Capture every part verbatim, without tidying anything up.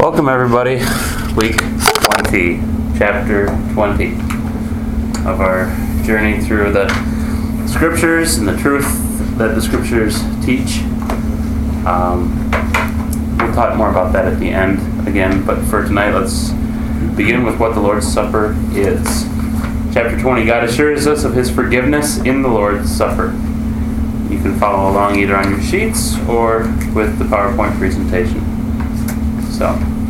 Welcome everybody, week twenty, chapter twenty of our journey through the scriptures and the truth that the scriptures teach. Um, we'll talk more about that at the end again, but for tonight let's begin with what the Lord's Supper is. Chapter twenty, God assures us of His forgiveness in the Lord's Supper. You can follow along either on your sheets or with the PowerPoint presentation. So,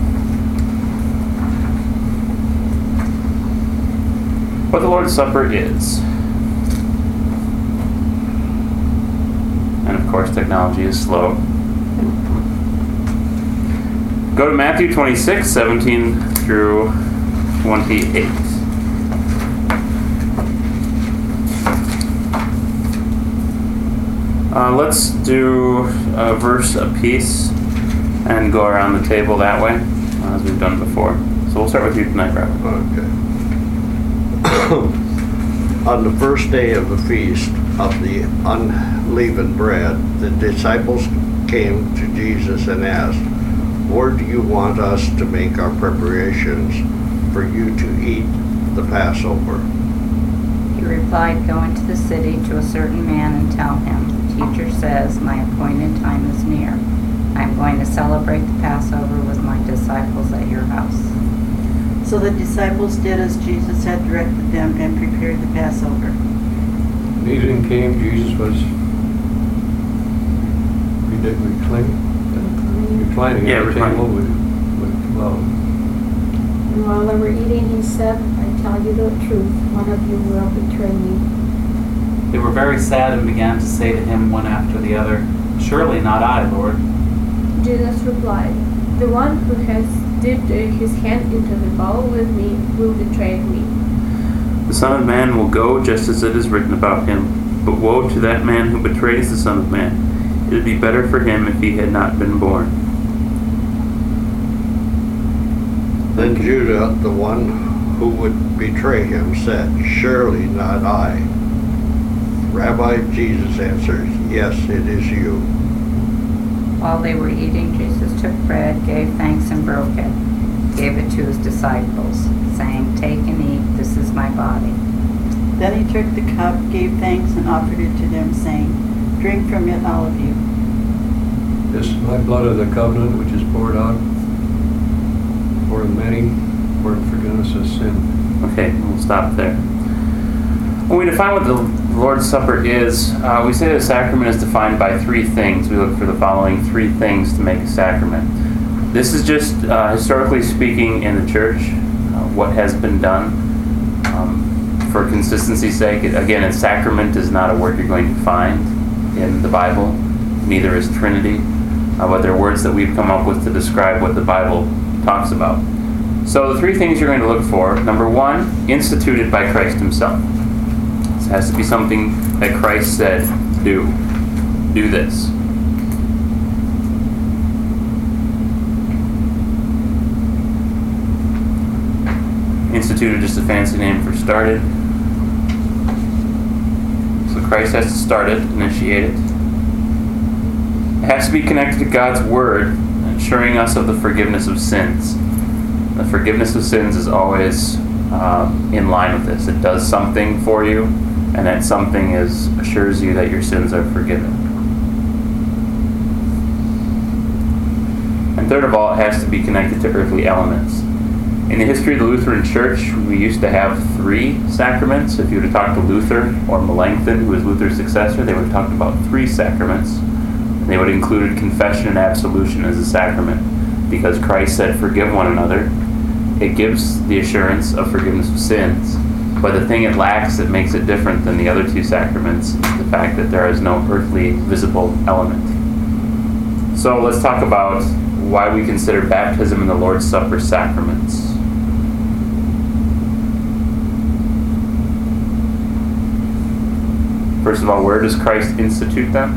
what the Lord's Supper is. And of course, technology is slow. Go to Matthew twenty-six, seventeen through twenty-eight. Uh, let's do a verse apiece and go around the table that way, uh, as we've done before. So we'll start with you tonight, Robert. Okay. On the first day of the feast of the unleavened bread, the disciples came to Jesus and asked, "Where do you want us to make our preparations for you to eat the Passover?" He replied, "Go into the city to a certain man and tell him, 'The teacher says, my appointed time is near. I am going to celebrate the Passover with my disciples at your house.'" So the disciples did as Jesus had directed them and prepared the Passover. When evening came, Jesus was reclining, reclining Yeah, at the reclining. table with, with love. And while they were eating, he said, "I tell you the truth, one of you will betray me." They were very sad and began to say to him one after the other, "Surely not I, Lord." Jesus replied, "The one who has dipped his hand into the bowl with me will betray me. The Son of Man will go just as it is written about him. But woe to that man who betrays the Son of Man. It would be better for him if he had not been born." Then Judah, the one who would betray him, said, "Surely not I." Rabbi, Jesus answered, "Yes, it is you." While they were eating, Jesus took bread, gave thanks, and broke it, gave it to his disciples, saying, "Take and eat, this is my body." Then he took the cup, gave thanks, and offered it to them, saying, "Drink from it, all of you. This is my blood of the covenant, which is poured out for many for the forgiveness of sin. Okay, we'll stop there. When we define what the Lord's Supper is, uh, we say that a sacrament is defined by three things. We look for the following three things to make a sacrament. This is just, uh, historically speaking, in the church, uh, what has been done. Um, for consistency's sake, it, again, a sacrament is not a word you're going to find in the Bible. Neither is Trinity. Uh, but they're words that we've come up with to describe what the Bible talks about. So the three things you're going to look for: number one, instituted by Christ himself. This has to be something that Christ said, do. Do this. Instituted, just a fancy name for started. So Christ has to start it, initiate it. It has to be connected to God's Word, assuring us of the forgiveness of sins. The forgiveness of sins is always um, in line with this. It does something for you, and that something is assures you that your sins are forgiven. And third of all, it has to be connected to earthly elements. In the history of the Lutheran Church, we used to have three sacraments. If you were to talk to Luther or Melanchthon, who was Luther's successor, they would have talked about three sacraments. They would have included confession and absolution as a sacrament, because Christ said, "Forgive one another." It gives the assurance of forgiveness of sins. But the thing it lacks that makes it different than the other two sacraments is the fact that there is no earthly visible element. So let's talk about why we consider baptism and the Lord's Supper sacraments. First of all, where does Christ institute them?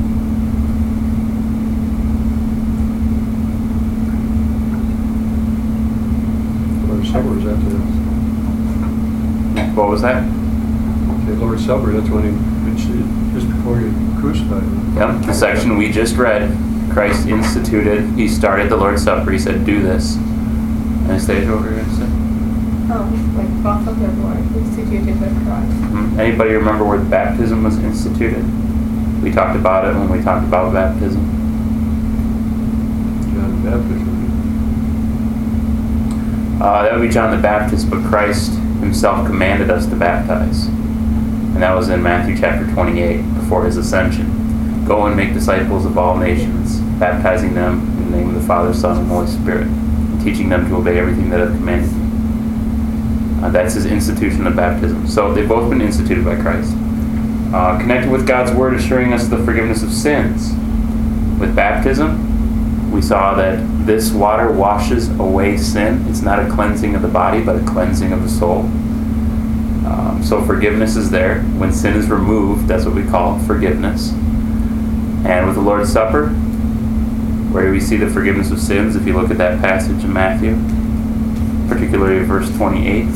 Lord's Supper is after that. What was that? The Lord's Supper, that's when he, it's just before you crucified him. Yep, the section we just read. Christ instituted, he started the Lord's Supper. He said, do this. Anastasia, what were you going to say? Um, like both of them were instituted by Christ. Hmm? Anybody remember where baptism was instituted? We talked about it when we talked about baptism. John the Baptist. Uh, that would be John the Baptist, but Christ himself commanded us to baptize. And that was in Matthew chapter twenty-eight, before his ascension. Go and make disciples of all nations, baptizing them in the name of the Father, Son, and Holy Spirit, and teaching them to obey everything that I've commanded you. Uh, that's his institution of baptism. So they've both been instituted by Christ. Uh, connected with God's Word, assuring us the forgiveness of sins. With baptism, we saw that this water washes away sin. It's not a cleansing of the body, but a cleansing of the soul. Um, so forgiveness is there. When sin is removed, that's what we call forgiveness. And with the Lord's Supper, where do we see the forgiveness of sins? If you look at that passage in Matthew, particularly verse twenty-eight.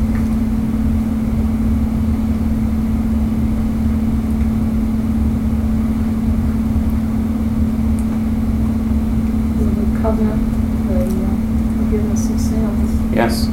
The covenant, the uh, forgiveness of sins. Yes.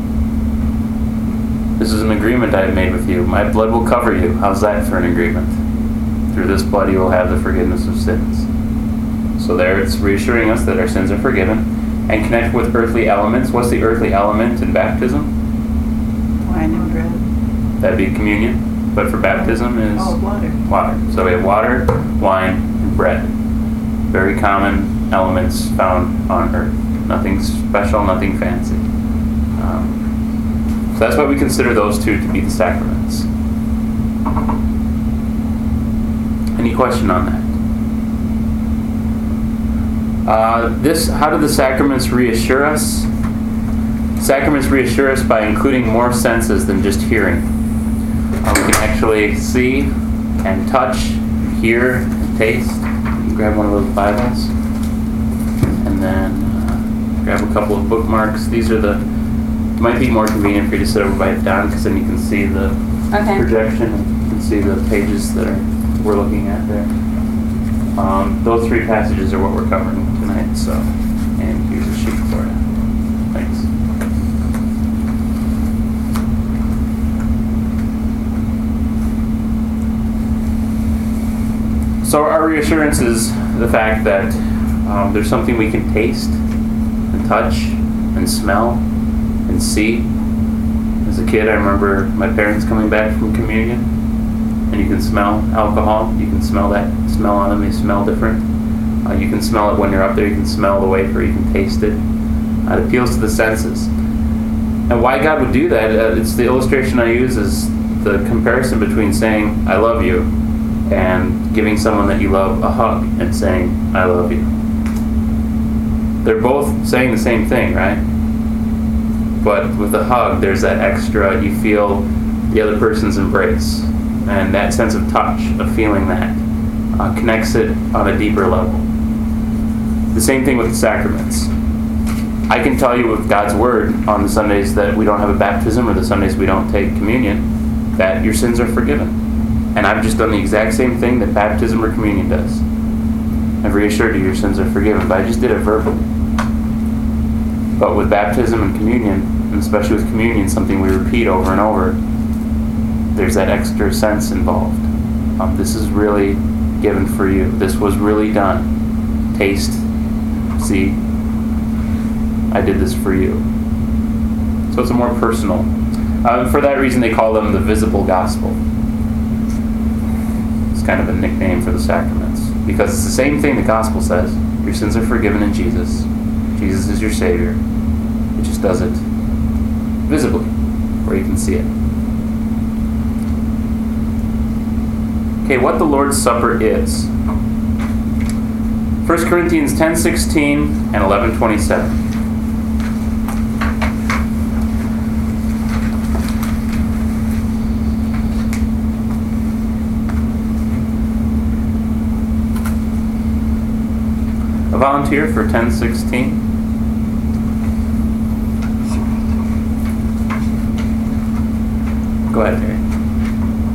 This is an agreement I have made with you. My blood will cover you. How's that for an agreement? Through this blood you will have the forgiveness of sins. So there it's reassuring us that our sins are forgiven. And connect with earthly elements. What's the earthly element in baptism? Wine and bread. That'd be communion. But for baptism is Oh, water. water. So we have water, wine, and bread. Very common elements found on earth. Nothing special, nothing fancy. Um, so that's why we consider those two to be the sacraments. Any question on that? Uh, this, how do the sacraments reassure us? Sacraments reassure us by including more senses than just hearing. Uh, we can actually see and touch, hear, and taste. You can grab one of those Bibles, and then uh, grab a couple of bookmarks. These are the. It might be more convenient for you to sit over by Don, because then you can see the Okay. projection. You can see the pages that are we're looking at there. Um, those three passages are what we're covering tonight. So, and here's a sheet for you. Thanks. So our reassurance is the fact that um, there's something we can taste and touch and smell and see. As a kid, I remember my parents coming back from communion, and you can smell alcohol. You can smell that smell on them. They smell different. Uh, you can smell it when you're up there. You can smell the wafer. You can taste it. Uh, it appeals to the senses. And why God would do that, uh, it's the illustration I use is the comparison between saying, I love you, and giving someone that you love a hug and saying, I love you. They're both saying the same thing, right? But with the hug, there's that extra, you feel the other person's embrace. And that sense of touch, of feeling that, uh, connects it on a deeper level. The same thing with the sacraments. I can tell you with God's Word on the Sundays that we don't have a baptism or the Sundays we don't take communion, that your sins are forgiven. And I've just done the exact same thing that baptism or communion does. I've reassured you your sins are forgiven, but I just did it verbally. But with baptism and communion, and especially with communion, something we repeat over and over, there's that extra sense involved. Um, this is really given for you. This was really done. Taste, see, I did this for you. So it's a more personal. Uh, for that reason, they call them the visible gospel. It's kind of a nickname for the sacraments, because it's the same thing the gospel says. Your sins are forgiven in Jesus. Jesus is your Savior. It just does it visibly, where you can see it. Okay, what the Lord's Supper is. First Corinthians ten sixteen and eleven twenty-seven. A volunteer for ten sixteen? Go ahead, Mary.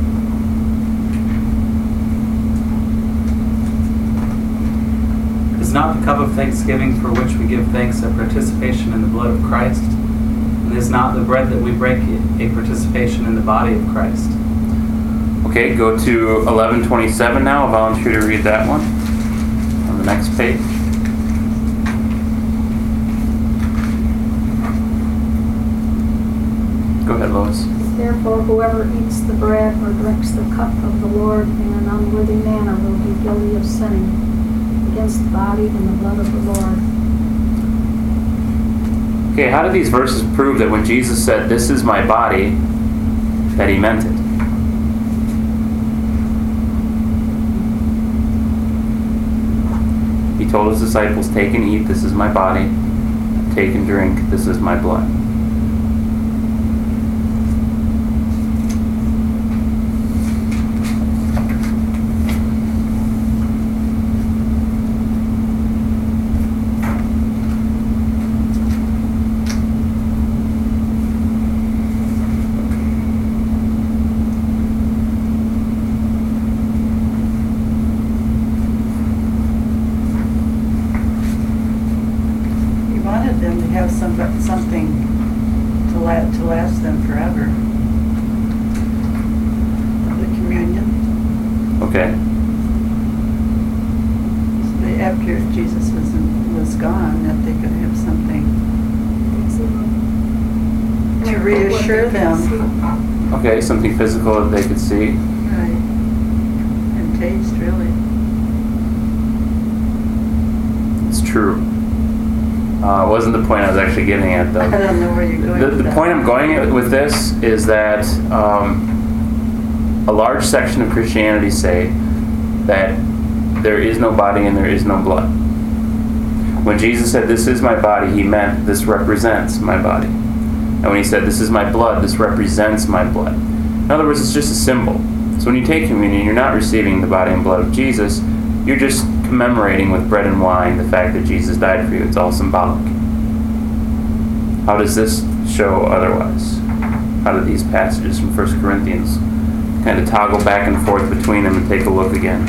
Is not the cup of thanksgiving for which we give thanks a participation in the blood of Christ? And is not the bread that we break a participation in the body of Christ? Okay, go to eleven twenty-seven now. I'll volunteer to read that one on the next page. Go ahead, Lois. Therefore, whoever eats the bread or drinks the cup of the Lord in an unworthy manner will be guilty of sinning against the body and the blood of the Lord. Okay, how do these verses prove that when Jesus said, "This is my body," that he meant it? He told his disciples, "Take and eat, this is my body. Take and drink, this is my blood." Them to have some, something to last, to last them forever. The communion. Okay. So they, after Jesus was was gone, that they could have something to reassure them. Okay, something physical that they could see. Right. And taste, really. It's true. Uh, wasn't the point I was actually getting at, though. I don't know where you're going The, with the that. point I'm going at with this is that um, a large section of Christianity say that there is no body and there is no blood. When Jesus said, "This is my body," he meant this represents my body. And when he said, "This is my blood," this represents my blood. In other words, it's just a symbol. So when you take communion, you're not receiving the body and blood of Jesus. You're just commemorating with bread and wine the fact that Jesus died for you. It's all symbolic. How does this show otherwise? How do these passages from First Corinthians kind of toggle back and forth between them and take a look again?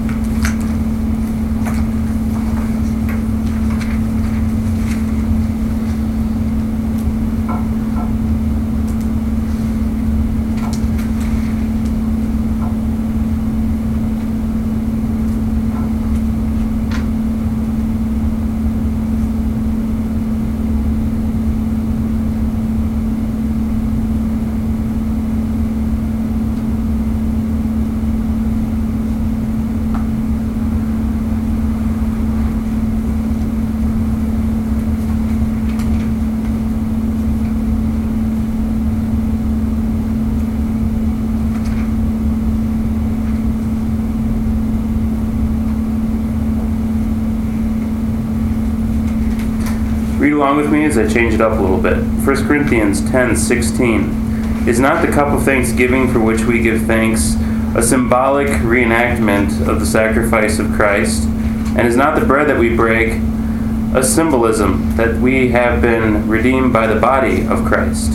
Read along with me as I change it up a little bit. First Corinthians ten sixteen. Is not the cup of thanksgiving for which we give thanks a symbolic reenactment of the sacrifice of Christ? And is not the bread that we break a symbolism that we have been redeemed by the body of Christ?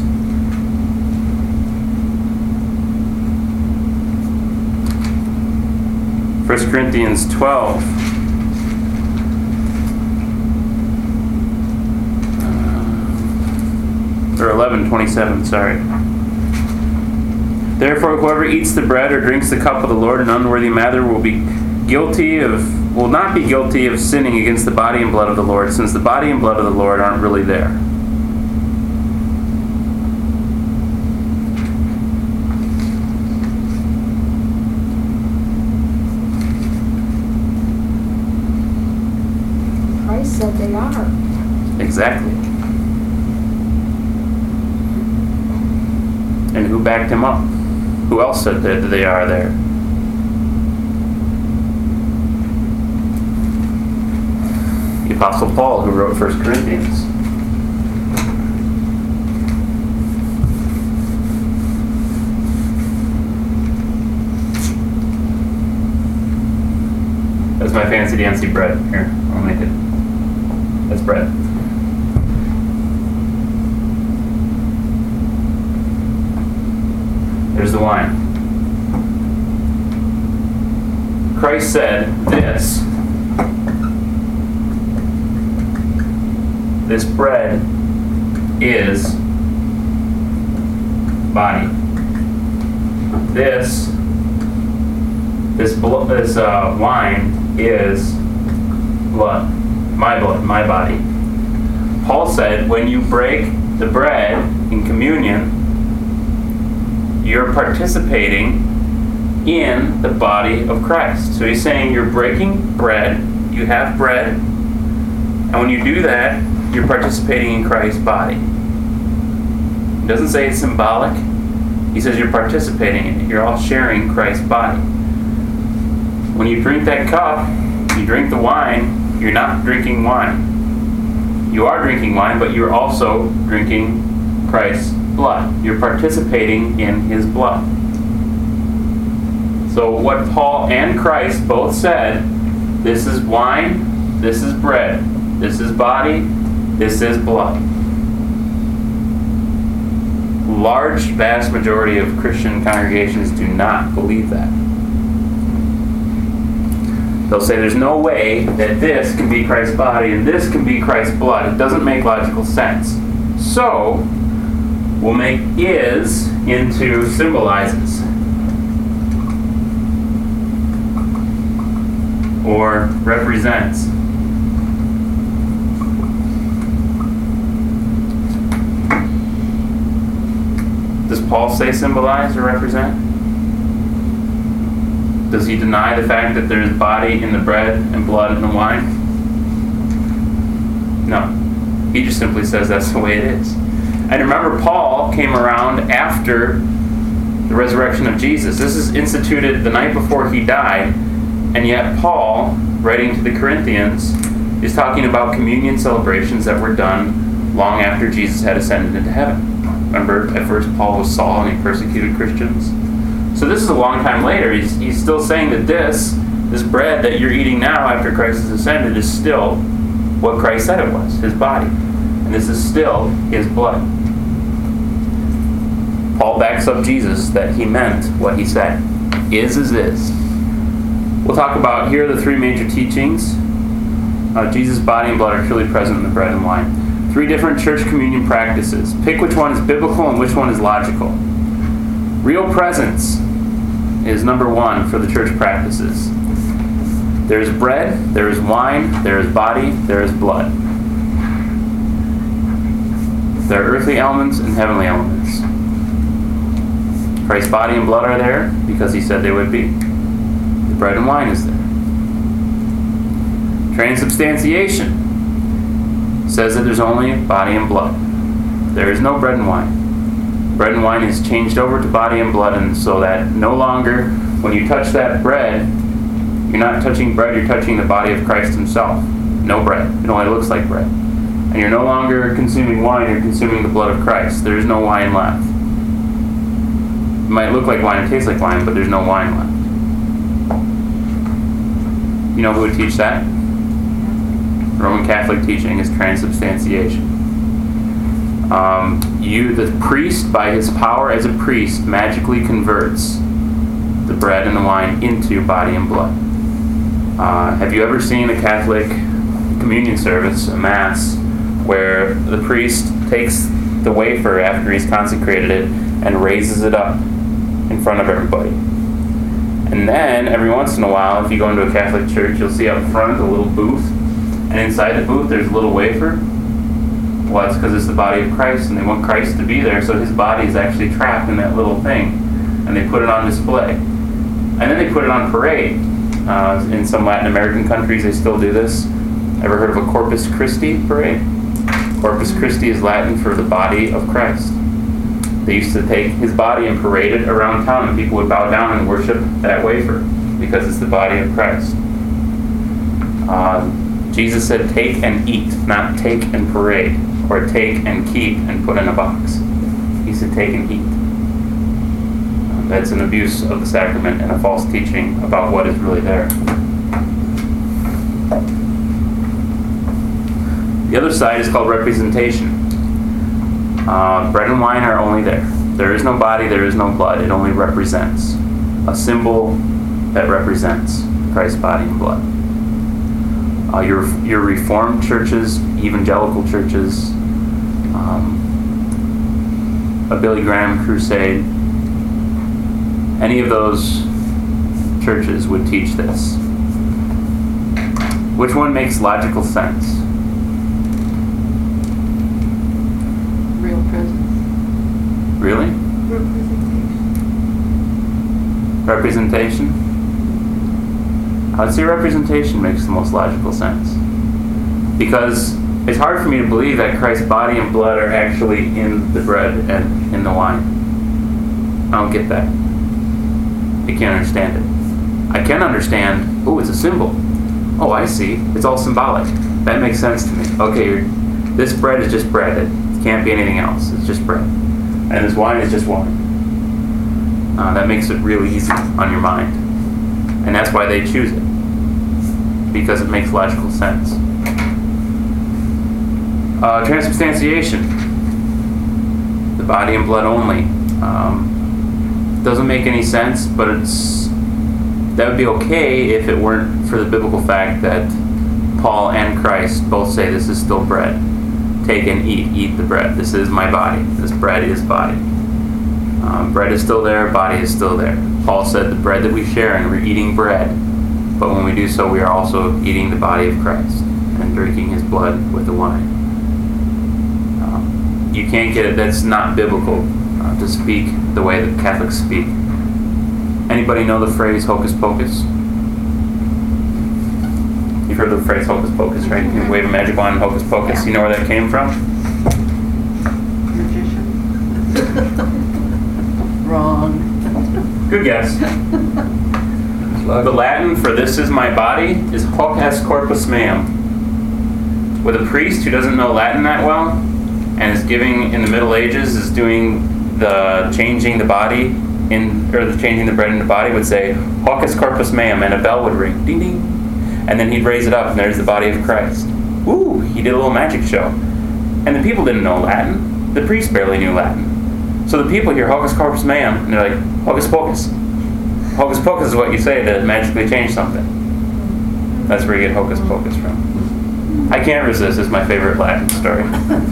First Corinthians twelve. Or eleven twenty-seven, sorry. Therefore, whoever eats the bread or drinks the cup of the Lord in an unworthy manner will be guilty of, will not be guilty of sinning against the body and blood of the Lord, since the body and blood of the Lord aren't really there. Christ said they are. Exactly. And who backed him up? Who else said that they are there? The Apostle Paul, who wrote First Corinthians. That's my fancy dancy bread. Here, I'll make it. That's bread. There's the wine. Christ said this, this bread is body. This this blo- this uh, wine is blood, my blood, my body. Paul said, when you break the bread in communion, you're participating in the body of Christ. So he's saying you're breaking bread, you have bread, and when you do that, you're participating in Christ's body. He doesn't say it's symbolic. He says you're participating in it. You're all sharing Christ's body. When you drink that cup, you drink the wine, you're not drinking wine. You are drinking wine, but you're also drinking Christ's blood. You're participating in his blood. So what Paul and Christ both said, this is wine, this is bread, this is body, this is blood. Large, vast majority of Christian congregations do not believe that. They'll say there's no way that this can be Christ's body and this can be Christ's blood. It doesn't make logical sense. So, we'll make is into symbolizes. Or represents. Does Paul say symbolize or represent? Does he deny the fact that there's body in the bread and blood in the wine? No. He just simply says that's the way it is. And remember, Paul came around after the resurrection of Jesus. This is instituted the night before he died, and yet Paul, writing to the Corinthians, is talking about communion celebrations that were done long after Jesus had ascended into heaven. Remember, at first Paul was Saul and he persecuted Christians. So this is a long time later. He's, he's still saying that this, this bread that you're eating now after Christ has ascended is still what Christ said it was, his body. And this is still his blood. Paul backs up Jesus that he meant what he said. Is is is. We'll talk about, here are the three major teachings. Uh, Jesus' body and blood are truly present in the bread and wine. Three different church communion practices. Pick which one is biblical and which one is logical. Real presence is number one for the church practices. There is bread, there is wine, there is body, there is blood. There are earthly elements and heavenly elements. Christ's body and blood are there because he said they would be. The bread and wine is there. Transubstantiation says that there's only body and blood. There is no bread and wine. Bread and wine is changed over to body and blood, and so that no longer, when you touch that bread, you're not touching bread, you're touching the body of Christ himself. No bread. It only looks like bread. And you're no longer consuming wine, you're consuming the blood of Christ. There is no wine left. It might look like wine and taste like wine, but there's no wine left. You know who would teach that? Roman Catholic teaching is transubstantiation. Um, you, the priest, by his power as a priest, magically converts the bread and the wine into body and blood. Uh, have you ever seen a Catholic communion service, a mass, where the priest takes the wafer after he's consecrated it and raises it up in front of everybody? And then, every once in a while, if you go into a Catholic church, you'll see up front a little booth, and inside the booth there's a little wafer. Well, it's because it's the body of Christ, and they want Christ to be there, so his body is actually trapped in that little thing. And they put it on display. And then they put it on parade. Uh, in some Latin American countries, they still do this. Ever heard of a Corpus Christi parade? Corpus Christi is Latin for the body of Christ. They used to take his body and parade it around town, and people would bow down and worship that wafer, because it's the body of Christ. Uh, Jesus said, take and eat, not take and parade, or take and keep and put in a box. He said, take and eat. Uh, that's an abuse of the sacrament and a false teaching about what is really there. The other side is called representation. Uh, bread and wine are only there. There is no body, there is no blood. It only represents. A symbol that represents Christ's body and blood. uh, your your Reformed churches, evangelical churches, um, a Billy Graham crusade, any of those churches would teach this. Which one makes logical sense? Real presence. Really? Representation. Representation? I would say representation makes the most logical sense. Because it's hard for me to believe that Christ's body and blood are actually in the bread and in the wine. I don't get that. I can't understand it. I can understand, oh, it's a symbol. Oh, I see. It's all symbolic. That makes sense to me. Okay, you're, this bread is just bread. It can't be anything else. It's just bread. And this wine is just wine. Uh, that makes it really easy on your mind. And that's why they choose it. Because it makes logical sense. Uh, transubstantiation. The body and blood only. Um, doesn't make any sense, but it's that would be okay if it weren't for the biblical fact that Paul and Christ both say this is still bread. Take and eat. Eat the bread. This is my body. This bread is body. Um, bread is still there. Body is still there. Paul said the bread that we share, and we're eating bread. But when we do so, we are also eating the body of Christ and drinking his blood with the wine. Um, you can't get it. That's not biblical uh, to speak the way that Catholics speak. Anybody know the phrase hocus pocus? You've heard the phrase hocus pocus, right? You can wave a magic wand, hocus pocus. Yeah. You know where that came from? Magician. Wrong. Good guess. The Latin for this is my body is hoc est corpus meum. With a priest who doesn't know Latin that well and is giving in the Middle Ages is doing the changing the body in or the changing the bread into body would say hoc est corpus meum, and a bell would ring, ding ding, and then he'd raise it up and there's the body of Christ. Ooh, he did a little magic show, and the people didn't know Latin. The priest barely knew Latin. So the people hear hocus corpus meum and they're like hocus pocus. Hocus pocus is what you say to magically change something. That's where you get hocus pocus from. I can't resist. It's my favorite Latin story.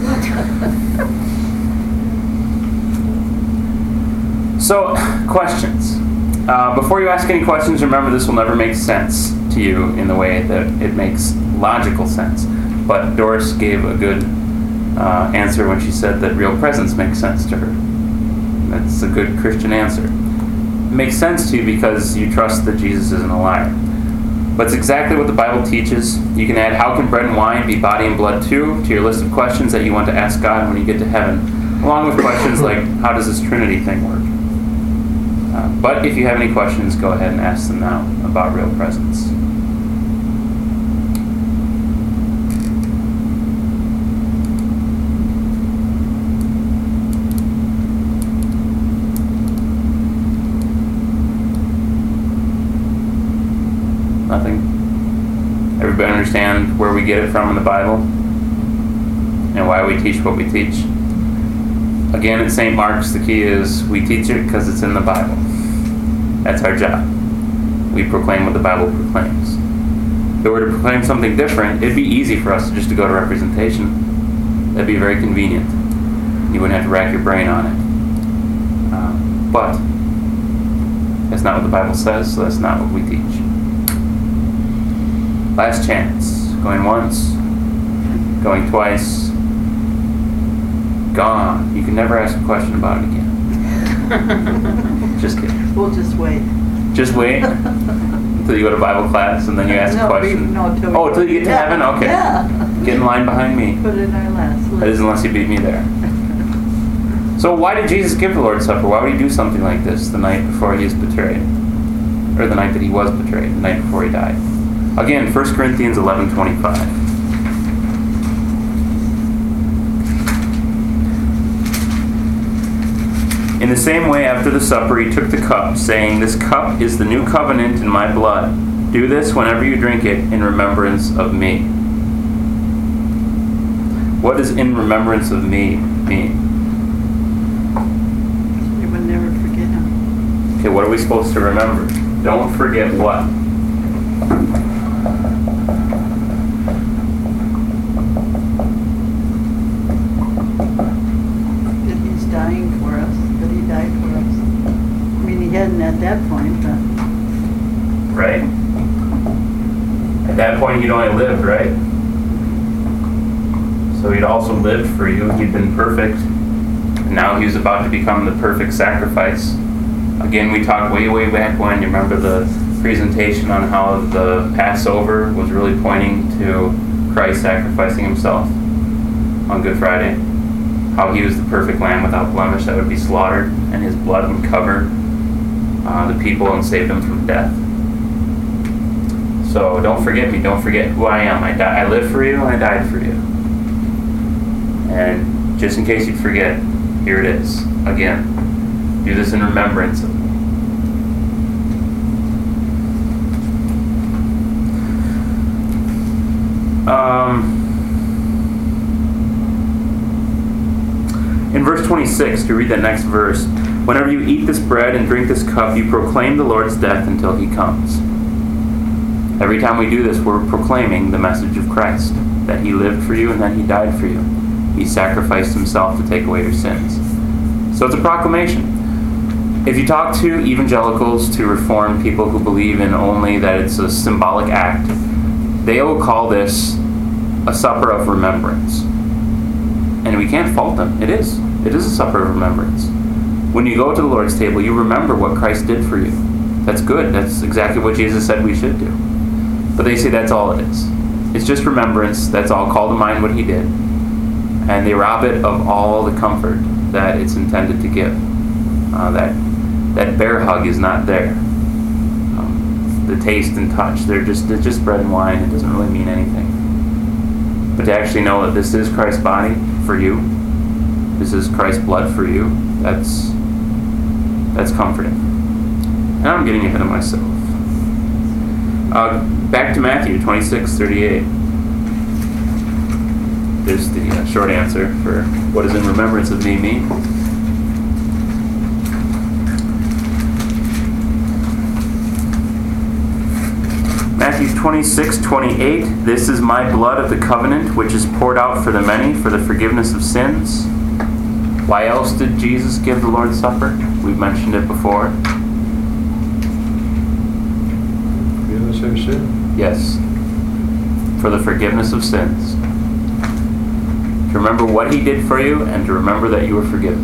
So, questions. Uh, before you ask any questions, remember this will never make sense to you in the way that it makes logical sense. But Doris gave a good uh, answer when she said that real presence makes sense to her. That's a good Christian answer. It makes sense to you because you trust that Jesus isn't a liar. But it's exactly what the Bible teaches. You can add how can bread and wine be body and blood too to your list of questions that you want to ask God when you get to heaven, along with questions like how does this Trinity thing work? Uh, but if you have any questions, go ahead and ask them now about real presence. Nothing? Everybody understand where we get it from in the Bible? And why we teach what we teach? Again, at Saint Mark's, the key is we teach it because it's in the Bible. That's our job. We proclaim what the Bible proclaims. If it were to proclaim something different, it'd be easy for us just to go to representation. That'd be very convenient. You wouldn't have to rack your brain on it. Uh, but that's not what the Bible says, so that's not what we teach. Last chance. Going once, going twice, gone. You can never ask a question about it again. Just kidding. We'll just wait. Just wait until you go to Bible class and then you ask no, a question. We, no, till oh, we, until you get to yeah, heaven? Okay. Yeah. Get in line behind me. Put it in our last list. That is unless you beat me there. So why did Jesus give the Lord's Supper? Why would he do something like this the night before he is betrayed? Or the night that he was betrayed, the night before he died? Again, First Corinthians eleven twenty-five. In the same way, after the supper, he took the cup, saying, "This cup is the new covenant in my blood. Do this whenever you drink it in remembrance of me." What does "in remembrance of me" mean? We would never forget him. Okay, what are we supposed to remember? Don't forget what? he'd only lived, right? So he'd also lived for you. He'd been perfect. And now he was about to become the perfect sacrifice. Again, we talked way, way back when. You remember the presentation on how the Passover was really pointing to Christ sacrificing himself on Good Friday. How he was the perfect lamb without blemish that would be slaughtered, and his blood would cover uh, the people and save them from death. So don't forget me. Don't forget who I am. I, di- I lived for you and I died for you. And just in case you forget, here it is again. Do this in remembrance of me. Um, in verse twenty-six, to read that next verse, whenever you eat this bread and drink this cup, you proclaim the Lord's death until he comes. Every time we do this, we're proclaiming the message of Christ, that he lived for you and that he died for you. He sacrificed himself to take away your sins. So it's a proclamation. If you talk to evangelicals, to Reformed people who believe in only that it's a symbolic act, they will call this a supper of remembrance. And we can't fault them. It is. It is a supper of remembrance. When you go to the Lord's table, you remember what Christ did for you. That's good. That's exactly what Jesus said we should do. But they say that's all it is. It's just remembrance. That's all. Call to mind what he did. And they rob it of all the comfort that it's intended to give. Uh, that that bear hug is not there. Um, the taste and touch, they're just they're just bread and wine. It doesn't really mean anything. But to actually know that this is Christ's body for you, this is Christ's blood for you, that's that's comforting. And I'm getting ahead of myself. Uh, back to Matthew twenty-six thirty-eight. There's the uh, short answer for what does in remembrance of me mean. Matthew twenty-six twenty-eight. This is my blood of the covenant, which is poured out for the many for the forgiveness of sins. Why else did Jesus give the Lord's Supper? We've mentioned it before. Forgiveness of sin? Yes. For the forgiveness of sins. To remember what he did for you and to remember that you were forgiven.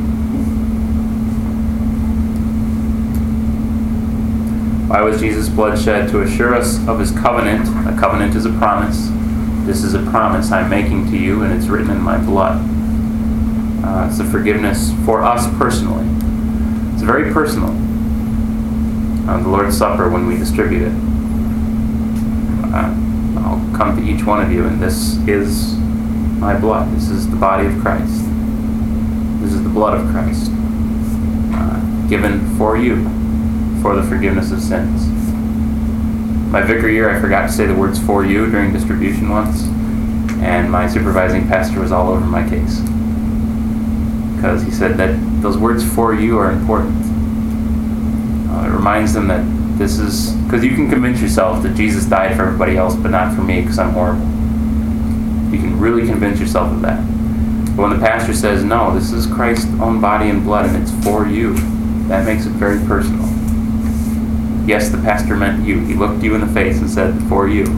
Why was Jesus' blood shed? To assure us of his covenant. A covenant is a promise. This is a promise I'm making to you, and it's written in my blood. Uh, it's a forgiveness for us personally. It's very personal. Uh, the Lord's Supper, when we distribute it, uh, I'll come to each one of you, and this is my blood. This is the body of Christ. This is the blood of Christ, uh, given for you for the forgiveness of sins. My vicar year, I forgot to say the words "for you" during distribution once, and my supervising pastor was all over my case because he said that those words "for you" are important. Uh, it reminds them that this is because you can convince yourself that Jesus died for everybody else, but not for me because I'm horrible. You can really convince yourself of that. But when the pastor says, no, this is Christ's own body and blood and it's for you, that makes it very personal. Yes, the pastor meant you. He looked you in the face and said, for you.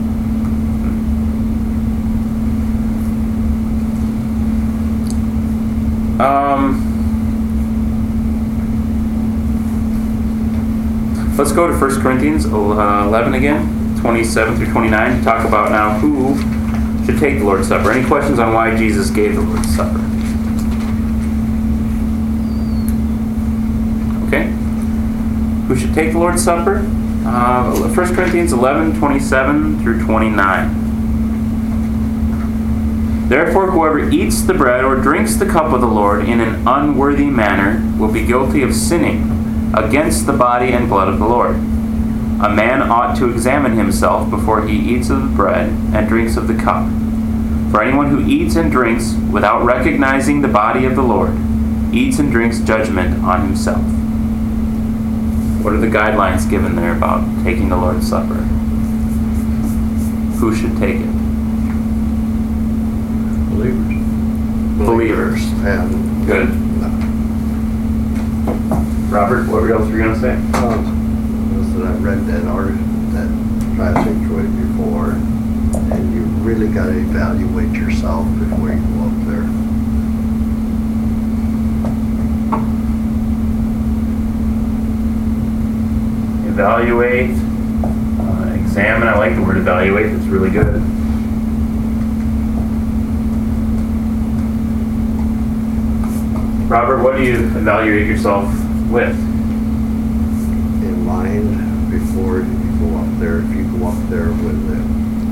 Um, let's go to First Corinthians eleven again, twenty-seven through twenty-nine, to talk about now who should take the Lord's Supper. Any questions on why Jesus gave the Lord's Supper? Okay. Who should take the Lord's Supper? Uh, First Corinthians eleven, twenty-seven through twenty-nine. Therefore, whoever eats the bread or drinks the cup of the Lord in an unworthy manner will be guilty of sinning against the body and blood of the Lord. A man ought to examine himself before he eats of the bread and drinks of the cup. For anyone who eats and drinks without recognizing the body of the Lord eats and drinks judgment on himself. What are the guidelines given there about taking the Lord's Supper? Who should take it? Believers. Believers. And Good. Robert, what else were you going to say? um, was that I read that article, that passage way before. really got to evaluate yourself before you go up there. Evaluate, uh, examine. I like the word evaluate. It's really good. Robert, what do you evaluate yourself with? In mind, before you go up there, if you go up there with the,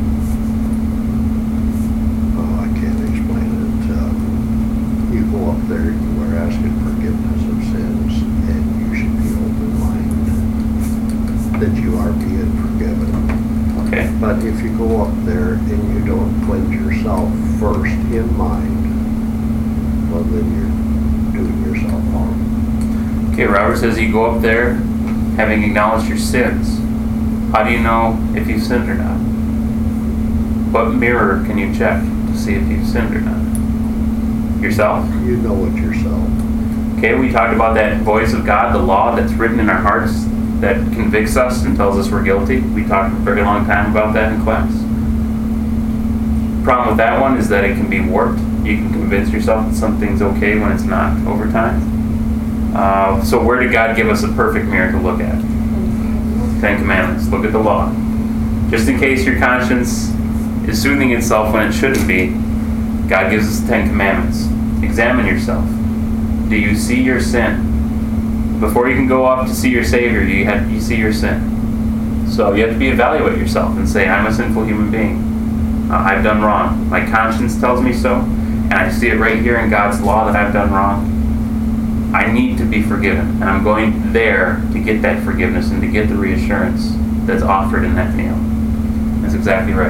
oh, I can't explain it. Um, you go up there, you are asking forgiveness of sins, and you should be open-minded that you are being forgiven. Okay. But if you go up there and you don't cleanse yourself first in mind, well, then you're doing yourself harm. Okay, Robert says you go up there having acknowledged your sins. How do you know if you've sinned or not? What mirror can you check to see if you've sinned or not? Yourself? You know it yourself. Okay, we talked about that voice of God, the law that's written in our hearts that convicts us and tells us we're guilty. We talked a very long time about that in class. The problem with that one is that it can be warped. You can convince yourself that something's okay when it's not over time. Uh, so where did God give us a perfect mirror to look at? Ten Commandments. Look at the law. Just in case your conscience is soothing itself when it shouldn't be, God gives us the Ten Commandments. Examine yourself. Do you see your sin? Before you can go up to see your Savior, you have you see your sin. So you have to be evaluate yourself and say, I'm a sinful human being. Uh, I've done wrong. My conscience tells me so, and I see it right here in God's law that I've done wrong. I need to be forgiven, and I'm going there to get that forgiveness and to get the reassurance that's offered in that meal. That's exactly right.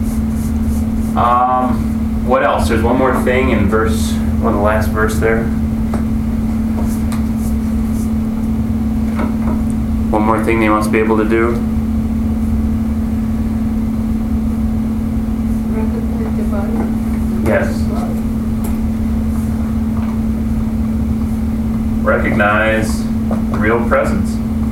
Um, what else? There's one more thing in verse, one of the last verse there. One more thing they must be able to do. Recognize the body. Yes. Recognize the real presence.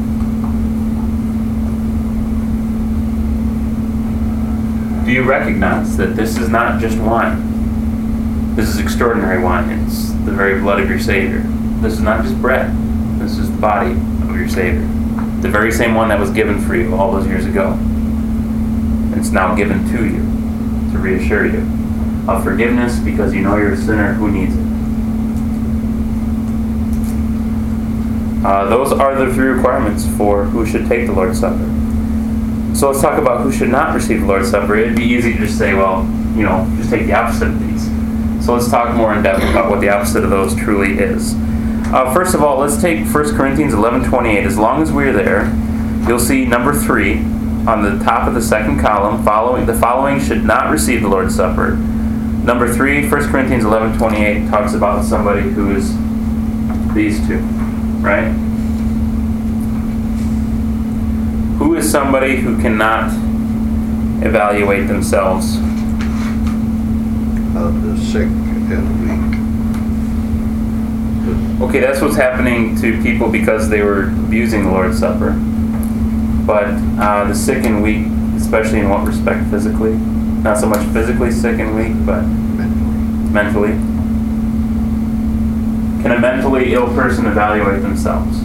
Do you recognize that this is not just wine? This is extraordinary wine. It's the very blood of your Savior. This is not just bread. This is the body of your Savior. The very same one that was given for you all those years ago. And it's now given to you to reassure you of forgiveness because you know you're a sinner who needs it. Uh, those are the three requirements for who should take the Lord's Supper. So let's talk about who should not receive the Lord's Supper. It'd be easy to just say, well, you know, just take the opposite of these. So let's talk more in depth about what the opposite of those truly is. Uh, first of all, let's take First Corinthians eleven twenty-eight. As long as we're there, you'll see number three on the top of the second column. Following the following should not receive the Lord's Supper. Number three, First Corinthians eleven twenty-eight talks about somebody who is these two, right? Who is somebody who cannot evaluate themselves? Uh, the sick and weak. Okay, that's what's happening to people because they were abusing the Lord's Supper. But uh, the sick and weak, especially in what respect physically? Not so much physically sick and weak, but mentally. mentally. Can a mentally ill person evaluate themselves?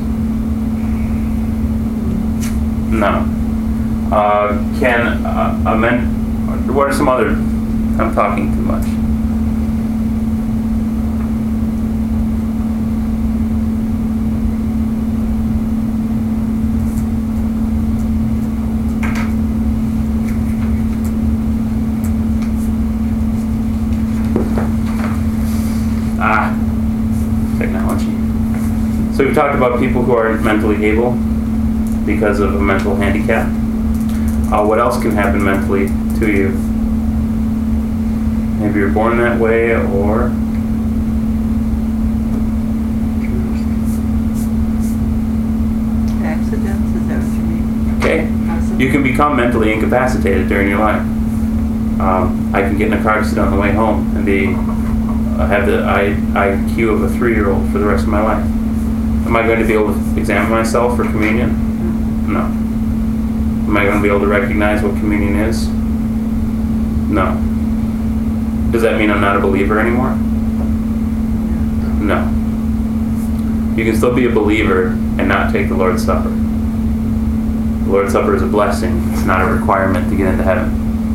No. Uh, can uh, a men? What are some other? I'm talking too much. Ah, technology. So we've talked about people who are mentally able because of a mental handicap. Uh, what else can happen mentally to you? Maybe you're born that way, or Accidents, is that what you mean? okay, you can become mentally incapacitated during your life. Um, I can get in a car accident on the way home and be uh, have the I Q of a three-year-old for the rest of my life. Am I going to be able to examine myself for communion? No. Am I going to be able to recognize what communion is? No. Does that mean I'm not a believer anymore? No. You can still be a believer and not take the Lord's Supper. The Lord's Supper is a blessing. It's not a requirement to get into heaven.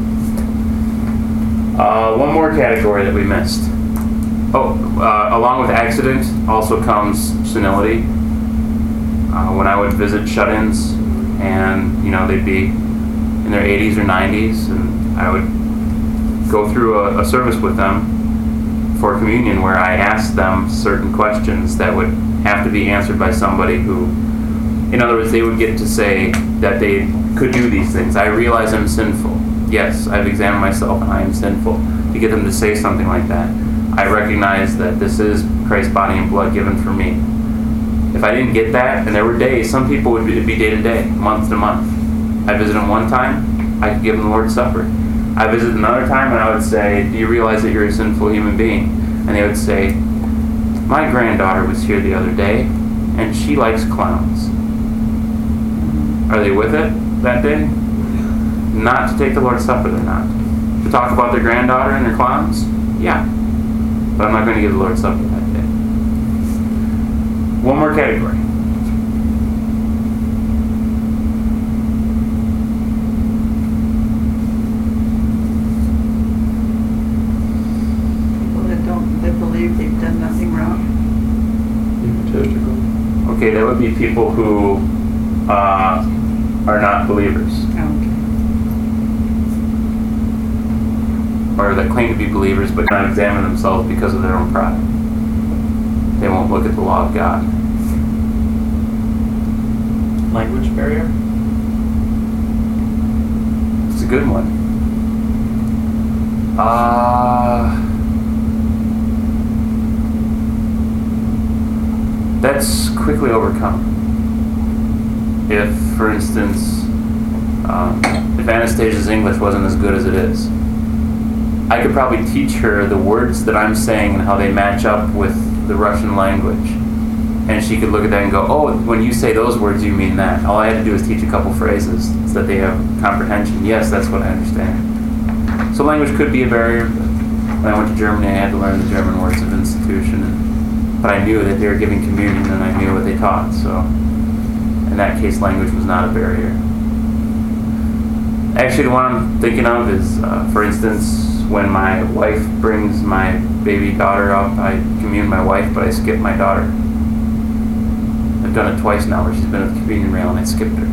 Uh, one more category that we missed. Oh, uh, along with accident also comes senility. Uh, when I would visit shut-ins, and you know they'd be in their eighties or nineties, and I would go through a, a service with them for communion where I asked them certain questions that would have to be answered by somebody who, in other words, they would get to say that they could do these things. I realize I'm sinful. Yes, I've examined myself and I am sinful. To get them to say something like that, I recognize that this is Christ's body and blood given for me. If I didn't get that, and there were days, some people would be, be day to day, month to month. I visited them one time, I could give them the Lord's Supper. I visited another time and I would say, do you realize that you're a sinful human being? And they would say, my granddaughter was here the other day and she likes clowns. Are they with it that day? Not to take the Lord's Supper, they're not. To talk about their granddaughter and their clowns? Yeah. But I'm not going to give the Lord's Supper that day. One more category. They believe they've done nothing wrong. Egotistical. Okay, that would be people who uh, are not believers, Okay. or that claim to be believers but not examine themselves because of their own pride. They won't look at the law of God. Language barrier? It's a good one. Uh, that's quickly overcome. If, for instance, um, if Anastasia's English wasn't as good as it is, I could probably teach her the words that I'm saying and how they match up with the Russian language. And she could look at that and go, oh, when you say those words, you mean that. All I had to do is teach a couple phrases so that they have comprehension. Yes, that's what I understand. So language could be a barrier. When I went to Germany, I had to learn the German words of institution. But I knew that they were giving communion and I knew what they taught. So in that case, language was not a barrier. Actually, the one I'm thinking of is, uh, for instance, when my wife brings my baby daughter up, I commune my wife, but I skip my daughter. I've done it twice now where she's been at the communion rail and I skipped her.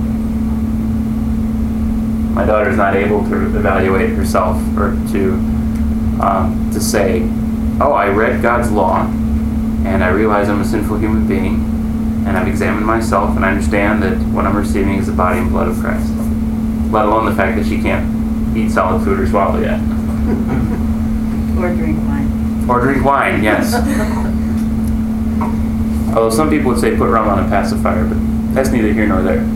My daughter is not able to evaluate herself or to um, to say, oh, I read God's law and I realize I'm a sinful human being and I've examined myself and I understand that what I'm receiving is the body and blood of Christ. Let alone the fact that she can't eat solid food or swallow yet. Or drink wine. Or drink wine, yes. Although some people would say put rum on a pacifier, but that's neither here nor there.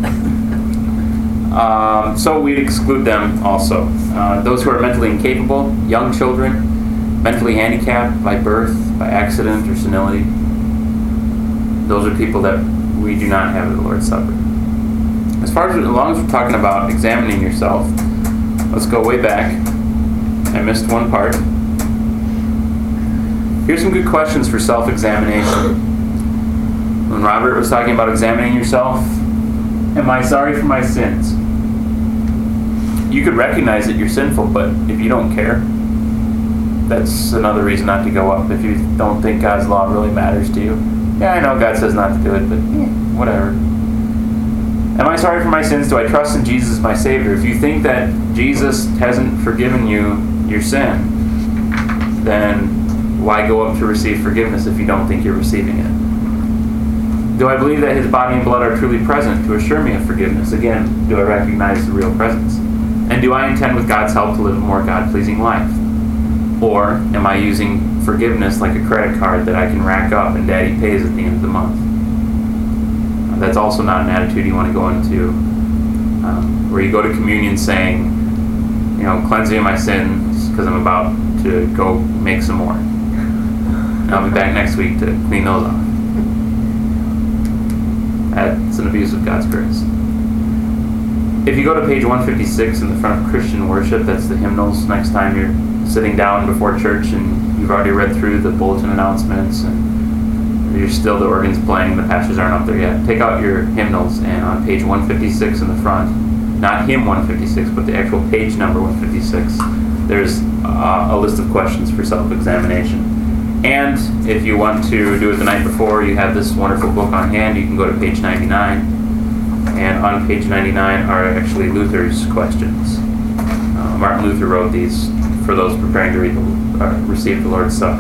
Um, so we'd exclude them also. Uh, those who are mentally incapable, young children, mentally handicapped by birth, by accident, or senility. Those are people that we do not have at the Lord's Supper. As far as, as long as we're talking about examining yourself, let's go way back. I missed one part. Here's some good questions for self-examination. When Robert was talking about examining yourself, am I sorry for my sins? You could recognize that you're sinful, but if you don't care, that's another reason not to go up. If you don't think God's law really matters to you. Yeah, I know God says not to do it, but eh, whatever. Am I sorry for my sins? Do I trust in Jesus as my Savior? If you think that Jesus hasn't forgiven you your sin, then why go up to receive forgiveness if you don't think you're receiving it? Do I believe that His body and blood are truly present to assure me of forgiveness? Again, do I recognize the real presence? And do I intend with God's help to live a more God-pleasing life? Or am I using forgiveness like a credit card that I can rack up and Daddy pays at the end of the month? That's also not an attitude you want to go into, um, where you go to communion saying, you know, cleanse me of my sins because I'm about to go make some more. And I'll be back next week to clean those off. That's an abuse of God's grace. If you go to page one fifty-six in the front of Christian worship, that's the hymnals. Next time you're sitting down before church and you've already read through the bulletin announcements and you're still, the organ's playing, the pastors aren't up there yet, take out your hymnals, and on page one fifty-six in the front, not hymn one fifty-six, but the actual page number one fifty-six, there's uh, a list of questions for self-examination. And if you want to do it the night before, you have this wonderful book on hand. You can go to page ninety-nine, and on page ninety-nine are actually Luther's questions. Uh, Martin Luther wrote these for those preparing to read the, uh, receive the Lord's Supper.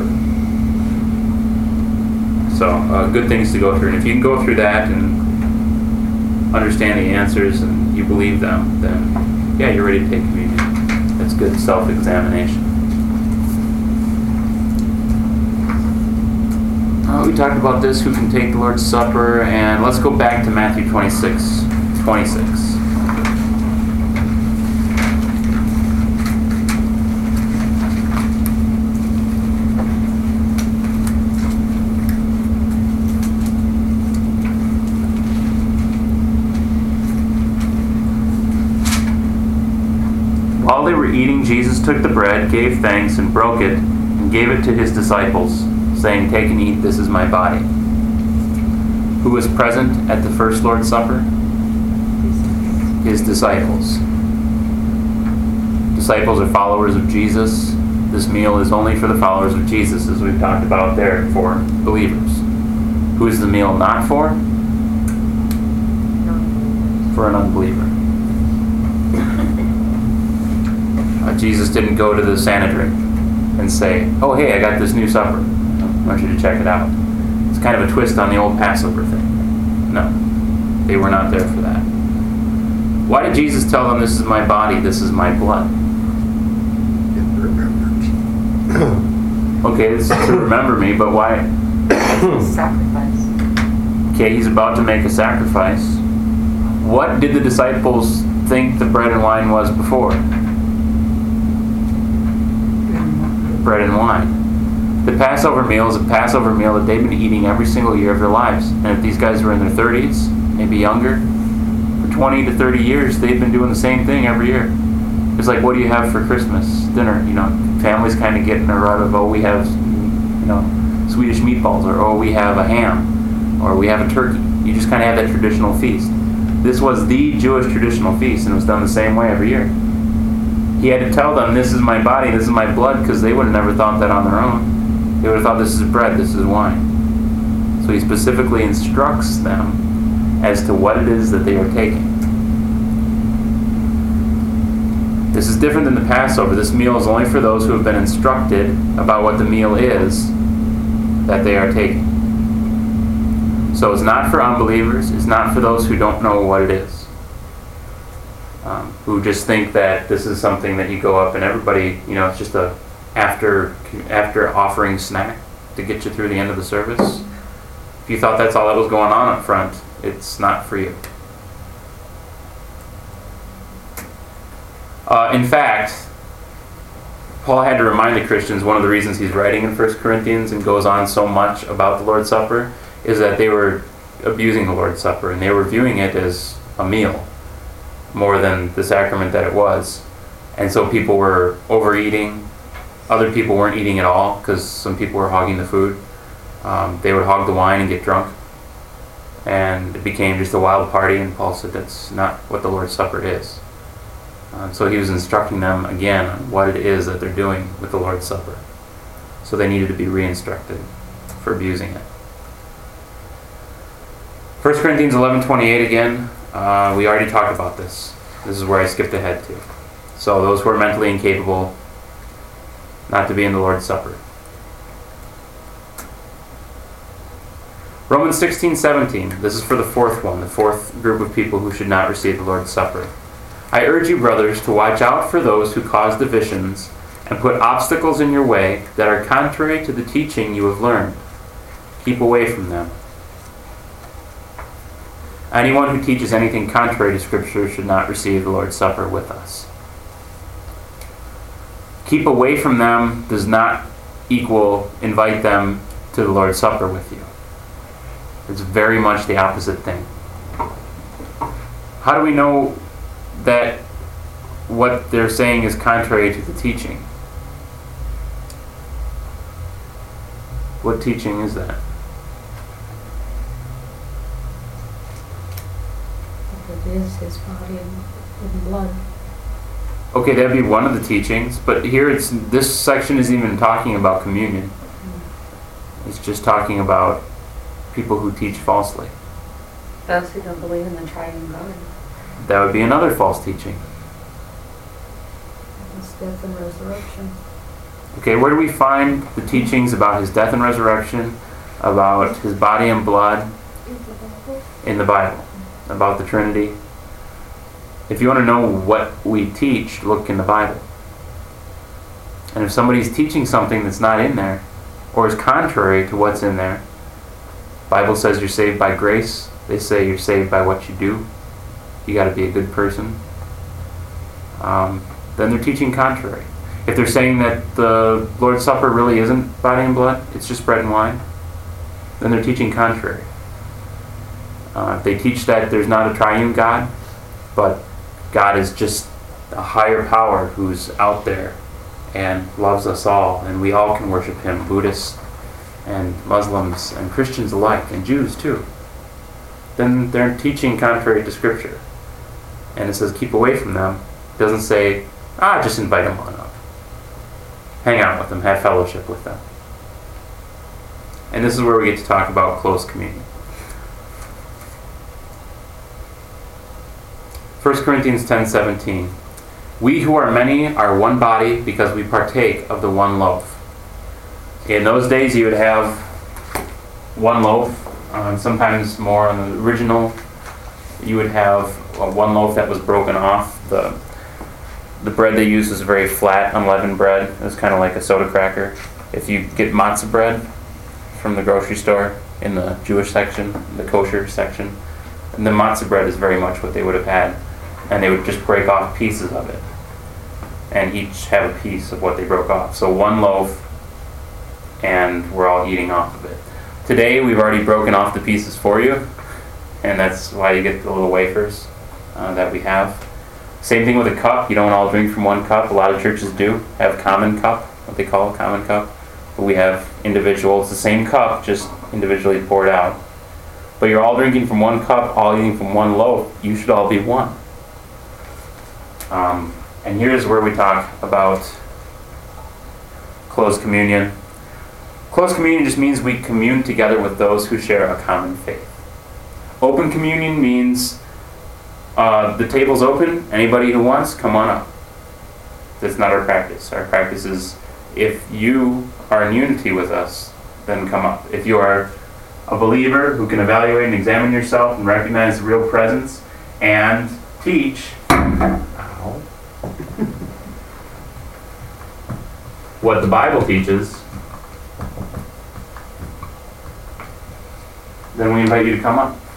So, uh, good things to go through. And if you can go through that and understand the answers and you believe them, then, yeah, you're ready to take communion. That's good self-examination. Uh, we talked about this, who can take the Lord's Supper, and let's go back to Matthew twenty-six, twenty-six. While they were eating, Jesus took the bread, gave thanks, and broke it, and gave it to his disciples, saying, "Take and eat, this is my body." Who was present at the first Lord's Supper? His disciples. Disciples are followers of Jesus. This meal is only for the followers of Jesus, as we've talked about there, for believers. Who is the meal not for? For an unbeliever. Uh, Jesus didn't go to the Sanhedrin and say, "Oh, hey, I got this new supper. I want you to check it out." It's kind of a twist on the old Passover thing. No, they were not there for that. Why did Jesus tell them, "This is my body, this is my blood"? In remembrance. Okay, it's to remember me, but why? Sacrifice. Okay, he's about to make a sacrifice. What did the disciples think the bread and wine was before? Bread and wine. The Passover meal is a Passover meal that they've been eating every single year of their lives. And if these guys were in their thirties, maybe younger, for twenty to thirty years, they've been doing the same thing every year. It's like, what do you have for Christmas dinner? You know, families kind of get in a rut of, oh, we have, you know, Swedish meatballs, or oh, we have a ham, or we have a turkey. You just kind of have that traditional feast. This was the Jewish traditional feast, and it was done the same way every year. He had to tell them, "This is my body, this is my blood," because they would have never thought that on their own. They would have thought, this is bread, this is wine. So he specifically instructs them as to what it is that they are taking. This is different than the Passover. This meal is only for those who have been instructed about what the meal is that they are taking. So it's not for unbelievers. It's not for those who don't know what it is. Um, who just think that this is something that you go up and everybody, you know, it's just a after after offering snack to get you through the end of the service. If you thought that's all that was going on up front, it's not for you. Uh, in fact, Paul had to remind the Christians, one of the reasons he's writing in First Corinthians and goes on so much about the Lord's Supper is that they were abusing the Lord's Supper and they were viewing it as a meal more than the sacrament that it was. And so people were overeating. Other people weren't eating at all because some people were hogging the food. Um, they would hog the wine and get drunk. And it became just a wild party, and Paul said that's not what the Lord's Supper is. Uh, so he was instructing them again on what it is that they're doing with the Lord's Supper. So they needed to be re-instructed for abusing it. First Corinthians eleven twenty-eight again. Uh, we already talked about this. This is where I skipped ahead to. So those who are mentally incapable, not to be in the Lord's Supper. Romans sixteen seventeen. This is for the fourth one, the fourth group of people who should not receive the Lord's Supper. I urge you, brothers, to watch out for those who cause divisions and put obstacles in your way that are contrary to the teaching you have learned. Keep away from them. Anyone who teaches anything contrary to Scripture should not receive the Lord's Supper with us. Keep away from them does not equal invite them to the Lord's Supper with you. It's very much the opposite thing. How do we know that what they're saying is contrary to the teaching? What teaching is that? It is his body and, and blood. Okay, that'd be one of the teachings, but here it's this section isn't even talking about communion. It's just talking about people who teach falsely. Those who don't believe in the triune God. That would be another false teaching. His death and resurrection. Okay, where do we find the teachings about his death and resurrection, about his body and blood in the Bible, about the Trinity? If you want to know what we teach, look in the Bible. And if somebody's teaching something that's not in there, or is contrary to what's in there, the Bible says you're saved by grace. They say you're saved by what you do. You got to be a good person. Um, then they're teaching contrary. If they're saying that the Lord's Supper really isn't body and blood, it's just bread and wine, then they're teaching contrary. Uh, if they teach that there's not a triune God, but God is just a higher power who's out there and loves us all, and we all can worship him, Buddhists and Muslims and Christians alike, and Jews too, then they're teaching contrary to Scripture. And it says keep away from them. It doesn't say, ah, just invite them on up. Hang out with them, have fellowship with them. And this is where we get to talk about close communion. First Corinthians ten seventeen. We who are many are one body because we partake of the one loaf. In those days you would have one loaf, um, sometimes more on the original. You would have uh, one loaf that was broken off. The the bread they used was very flat, unleavened bread. It was kind of like a soda cracker. If you get matzah bread from the grocery store in the Jewish section, the kosher section, and the matzah bread is very much what they would have had. And they would just break off pieces of it. And each have a piece of what they broke off. So one loaf, and we're all eating off of it. Today we've already broken off the pieces for you, and that's why you get the little wafers uh, that we have. Same thing with a cup. You don't all drink from one cup. A lot of churches do have common cup, what they call a common cup. But we have individual. It's the same cup, just individually poured out. But you're all drinking from one cup, all eating from one loaf. You should all be one. Um, and here's where we talk about close communion. Close communion just means we commune together with those who share a common faith. Open communion means uh, the table's open. Anybody who wants, come on up. That's not our practice. Our practice is if you are in unity with us, then come up. If you are a believer who can evaluate and examine yourself and recognize the real presence and teach what the Bible teaches, then we invite you to come up.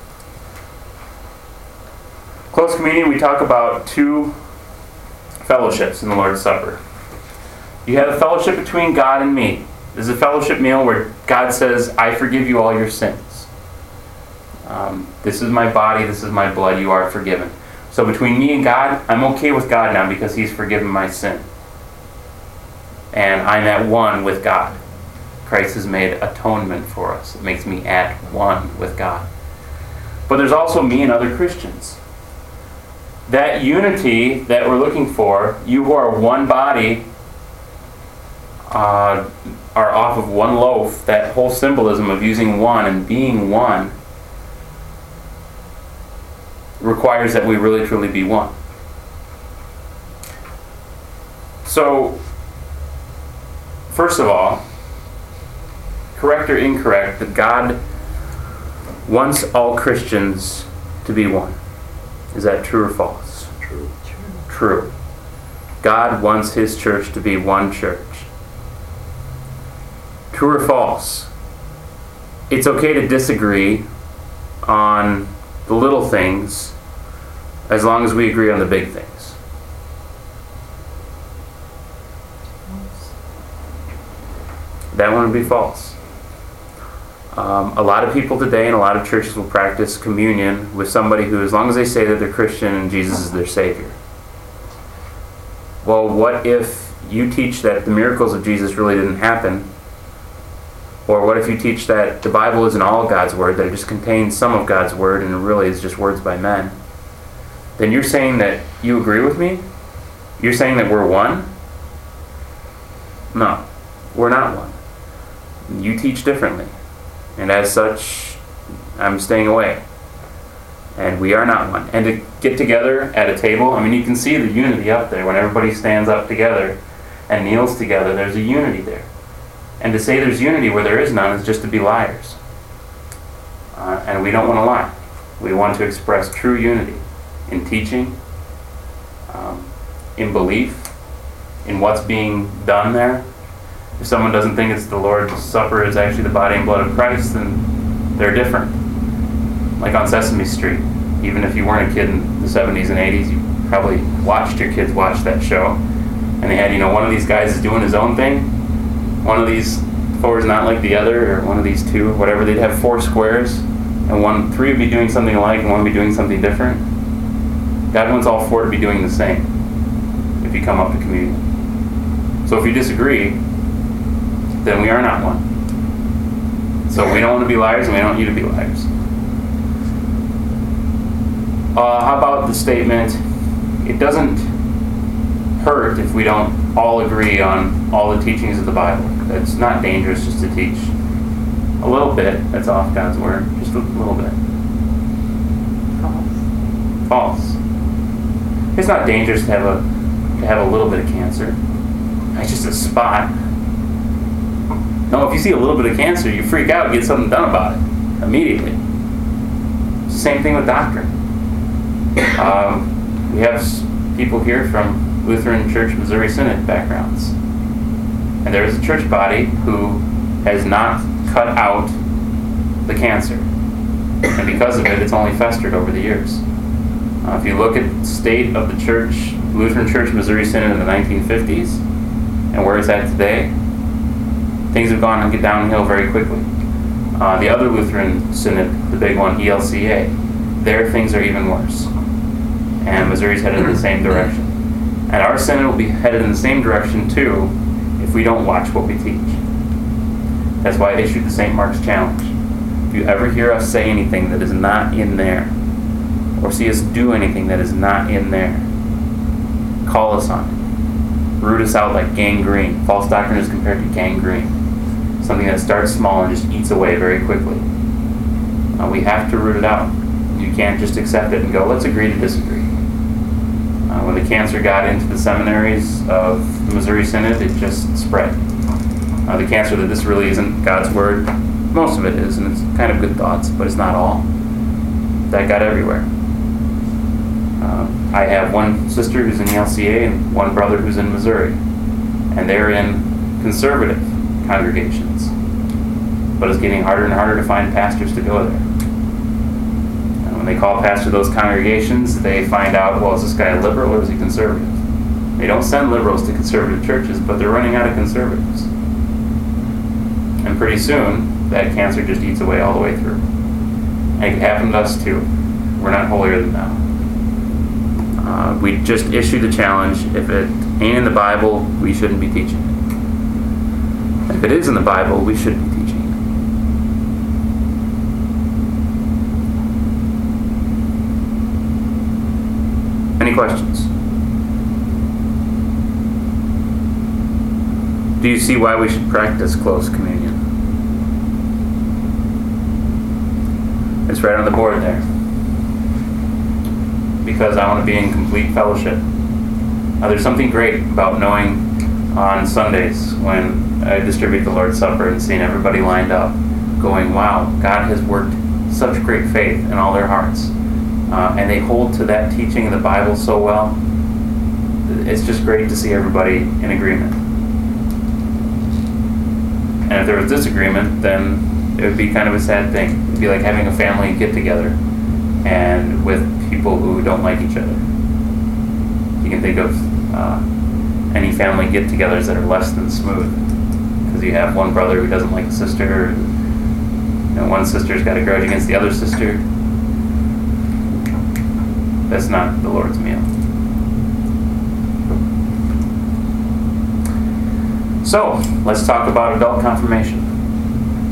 Close communion, we talk about two fellowships in the Lord's Supper. You have a fellowship between God and me. This is a fellowship meal where God says, I forgive you all your sins. Um, this is my body, this is my blood, you are forgiven. So between me and God, I'm okay with God now because he's forgiven my sin. And I'm at one with God. Christ has made atonement for us. It makes me at one with God. But there's also me and other Christians. That unity that we're looking for, you who are one body, uh, are off of one loaf, that whole symbolism of using one and being one requires that we really truly be one. So, first of all, correct or incorrect, that God wants all Christians to be one. Is that true or false? True. True. God wants his church to be one church. True or false? It's okay to disagree on the little things as long as we agree on the big things. That one would be false. Um, a lot of people today in a lot of churches will practice communion with somebody who, as long as they say that they're Christian and Jesus is their Savior. Well, what if you teach that the miracles of Jesus really didn't happen? Or what if you teach that the Bible isn't all God's Word, that it just contains some of God's Word and it really is just words by men? Then you're saying that you agree with me? You're saying that we're one? No, we're not one. You teach differently. And as such, I'm staying away. And we are not one. And to get together at a table, I mean, you can see the unity up there. When everybody stands up together and kneels together, there's a unity there. And to say there's unity where there is none is just to be liars. Uh, and we don't want to lie. We want to express true unity in teaching, um, in belief, in what's being done there. If someone doesn't think it's the Lord's Supper is actually the body and blood of Christ, then they're different. Like on Sesame Street. Even if you weren't a kid in the seventies and eighties, you probably watched your kids watch that show. And they had, you know, one of these guys is doing his own thing. One of these four is not like the other, or one of these two, whatever. They'd have four squares, and one, three would be doing something alike, and one would be doing something different. God wants all four to be doing the same if you come up to communion. So if you disagree, then we are not one. So we don't want to be liars, and we don't want you to be liars. Uh, how about the statement, it doesn't hurt if we don't all agree on all the teachings of the Bible. It's not dangerous just to teach a little bit that's off God's Word. Just a little bit. False. False. It's not dangerous to have a to have a little bit of cancer. It's just a spot. No, if you see a little bit of cancer, you freak out and get something done about it immediately. It's the same thing with doctrine. Um, we have people here from Lutheran Church Missouri Synod backgrounds. And there is a church body who has not cut out the cancer. And because of it, it's only festered over the years. Uh, if you look at the state of the church, Lutheran Church Missouri Synod in the nineteen fifties, and where it's at today, things have gone downhill very quickly. Uh, the other Lutheran Synod, the big one, E L C A, there things are even worse. And Missouri's headed in the same direction. And our Synod will be headed in the same direction too if we don't watch what we teach. That's why I issued the Saint Mark's Challenge. If you ever hear us say anything that is not in there, or see us do anything that is not in there, call us on it. Root us out like gangrene. False doctrine is compared to gangrene. Something that starts small and just eats away very quickly. Uh, we have to root it out. You can't just accept it and go, let's agree to disagree. Uh, when the cancer got into the seminaries of the Missouri Synod, it just spread. Uh, the cancer that this really isn't God's Word. Most of it is, and it's kind of good thoughts, but it's not all. That got everywhere. Uh, I have one sister who's in E L C A and one brother who's in Missouri. And they're in conservative congregations. But it's getting harder and harder to find pastors to go there. When they call pastor those congregations, they find out, well, is this guy a liberal or is he conservative? They don't send liberals to conservative churches, but they're running out of conservatives. And pretty soon, that cancer just eats away all the way through. And it could happen to us too. We're not holier than thou. Uh, we just issued the challenge. If it ain't in the Bible, we shouldn't be teaching it. If it is in the Bible, we should be teaching it. Any questions? Do you see why we should practice close communion? It's right on the board there. Because I want to be in complete fellowship. Now, there's something great about knowing on Sundays when I distribute the Lord's Supper and seeing everybody lined up, going, wow, God has worked such great faith in all their hearts. Uh, and they hold to that teaching of the Bible so well. It's just great to see everybody in agreement. And if there was disagreement, then it would be kind of a sad thing. It would be like having a family get together and with people who don't like each other. You can think of uh, any family get-togethers that are less than smooth. Because you have one brother who doesn't like a sister, and one sister's got a grudge against the other sister. That's not the Lord's meal. So, let's talk about adult confirmation.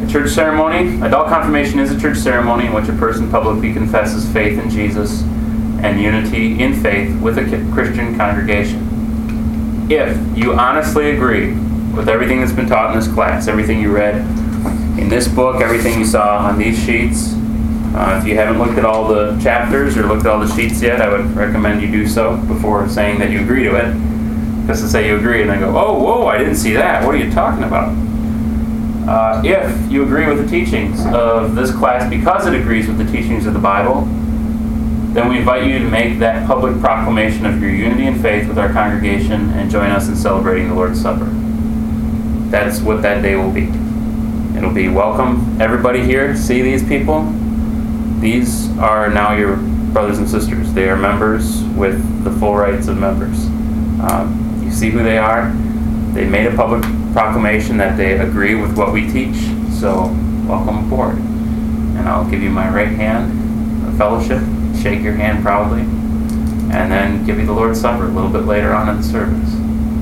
A church ceremony. Adult confirmation is a church ceremony in which a person publicly confesses faith in Jesus and unity in faith with a Christian congregation. If you honestly agree with everything that's been taught in this class, everything you read in this book, everything you saw on these sheets, uh, if you haven't looked at all the chapters or looked at all the sheets yet, I would recommend you do so before saying that you agree to it. Because to say you agree and then go, oh, whoa, I didn't see that. What are you talking about? Uh, if you agree with the teachings of this class because it agrees with the teachings of the Bible, then we invite you to make that public proclamation of your unity and faith with our congregation and join us in celebrating the Lord's Supper. That's what that day will be. It'll be welcome, everybody here. See these people? These are now your brothers and sisters. They are members with the full rights of members. Um, you see who they are. They made a public proclamation that they agree with what we teach. So welcome aboard. And I'll give you my right hand, a fellowship, shake your hand proudly, and then give you the Lord's Supper a little bit later on in the service.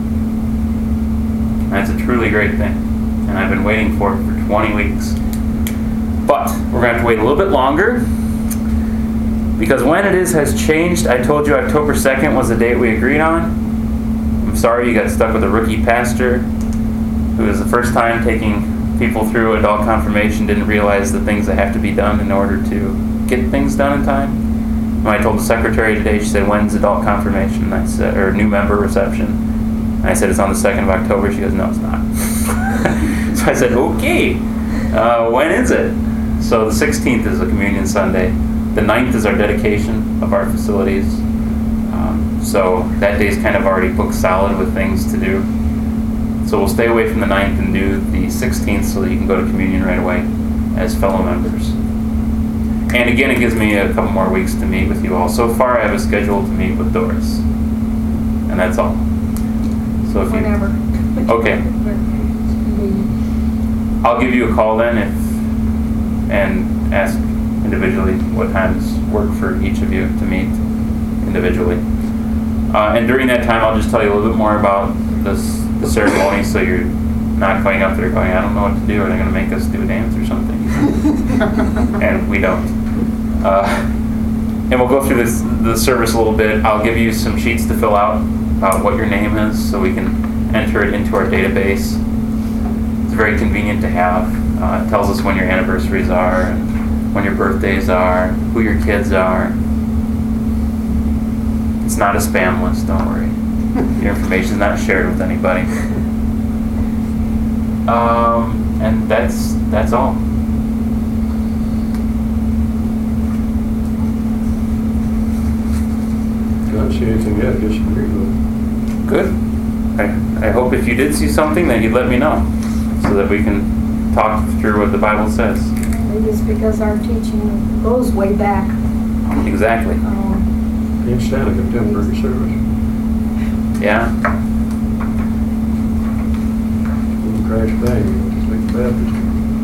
That's a truly great thing. And I've been waiting for it for twenty weeks. But we're going to have to wait a little bit longer because when it is has changed. I told you October second was the date we agreed on. I'm sorry you got stuck with a rookie pastor who is the first time taking people through adult confirmation, didn't realize the things that have to be done in order to get things done in time. When I told the secretary today, she said, when's adult confirmation? And I said, or new member reception. And I said, it's on the second of October. She goes, no, it's not. So I said, okay, uh, when is it? So the sixteenth is a communion Sunday. The ninth is our dedication of our facilities. Um, so that day's kind of already booked solid with things to do. So we'll stay away from the ninth and do the sixteenth so that you can go to communion right away as fellow members. And again, it gives me a couple more weeks to meet with you all. So far, I have a schedule to meet with Doris. And that's all. So if Whenever. you... Okay. I'll give you a call then if and ask individually what times work for each of you to meet individually. Uh, and during that time, I'll just tell you a little bit more about this, the ceremony so you're not going up there going, I don't know what to do. Are they going to make us do a dance or something? And we don't. Uh, and we'll go through this the service a little bit. I'll give you some sheets to fill out about what your name is so we can enter it into our database. It's very convenient to have. Uh, it tells us when your anniversaries are, and when your birthdays are, who your kids are. It's not a spam list, don't worry. Your information is not shared with anybody. Um, and that's that's all. Don't see anything yet, disagree with it. Good. I, I hope if you did see something that you'd let me know so that we can talk through what the Bible says. Maybe it's because our teaching goes way back. Exactly. Um, Can't stand a contemporary service. Yeah. Little crash bang, it's like Baptist.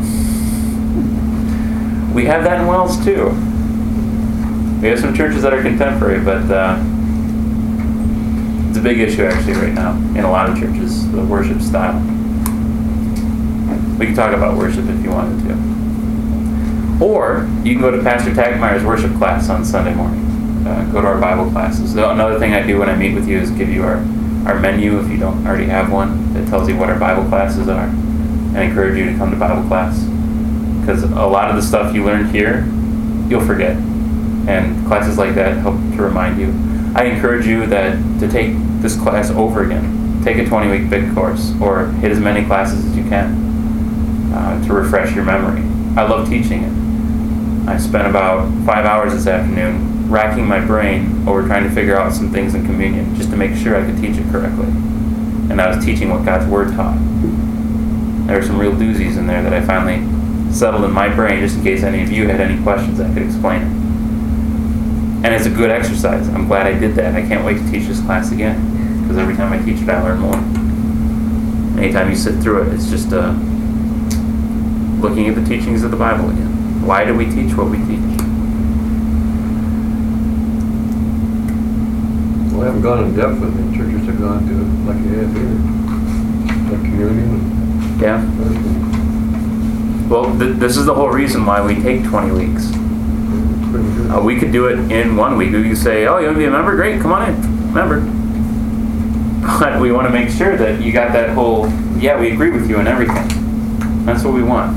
We have that in Wells too. We have some churches that are contemporary, but uh, it's a big issue actually right now in a lot of churches, the worship style. We can talk about worship if you wanted to. Or you can go to Pastor Tagmeyer's worship class on Sunday morning. Uh, go to our Bible classes. So another thing I do when I meet with you is give you our, our menu if you don't already have one that tells you what our Bible classes are. I encourage you to come to Bible class because a lot of the stuff you learned here, you'll forget. And classes like that help to remind you. I encourage you that to take this class over again. Take a twenty-week big course or hit as many classes as you can uh, to refresh your memory. I love teaching it. I spent about five hours this afternoon racking my brain over trying to figure out some things in communion just to make sure I could teach it correctly. And I was teaching what God's Word taught. There were some real doozies in there that I finally settled in my brain just in case any of you had any questions I could explain it. And it's a good exercise. I'm glad I did that. I can't wait to teach this class again because every time I teach it I learn more. Anytime you sit through it, it's just uh, looking at the teachings of the Bible again. Why do we teach what we teach? Well, I haven't gone in depth with it. Churches have gone to it like you have here. Like communion. Yeah. Well, th- this is the whole reason why we take twenty weeks. Couldn't do Uh, we could do it in one week. We could say, oh, you want to be a member? Great, come on in, member. But we want to make sure that you got that whole, yeah, we agree with you and everything. That's what we want.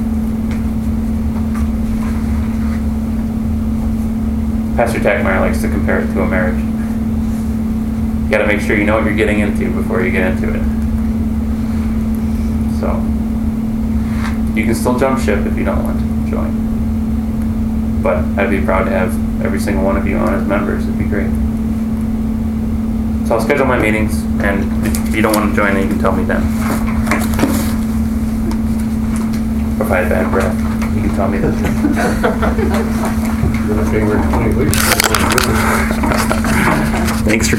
Pastor Tackmeyer likes to compare it to a marriage. You got to make sure you know what you're getting into before you get into it. So, you can still jump ship if you don't want to join. But I'd be proud to have every single one of you on as members. It'd be great. So I'll schedule my meetings, and if you don't want to join, then you can tell me then. Or if I had bad breath, you can tell me then. You're in favor of twenty weeks. Thanks for